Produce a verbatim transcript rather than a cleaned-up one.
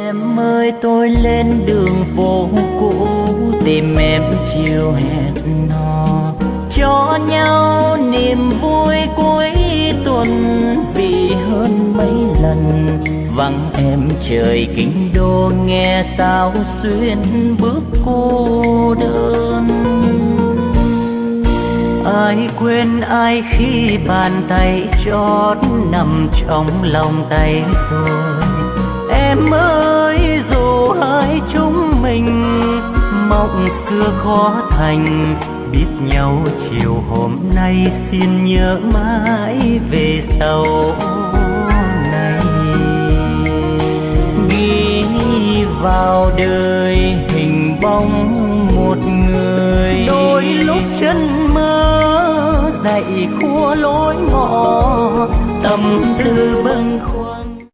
Em ơi tôi lên đường phố cũ tìm em chiều hẹn hò, cho nhau niềm vui cuối tuần. Vì hơn mấy lần vắng em trời kinh đô, nghe sao xuyên bước cô đơn. Ai quên ai khi bàn tay chót nằm trong lòng tay tôi. Em ơi dù hai chúng mình mộng xưa khó thành, biết nhau chiều hôm nay xin nhớ mãi về sau này. Ghi vào đời hình bóng một người, đôi lúc chân mơ dậy khua lối ngõ, tâm tư bâng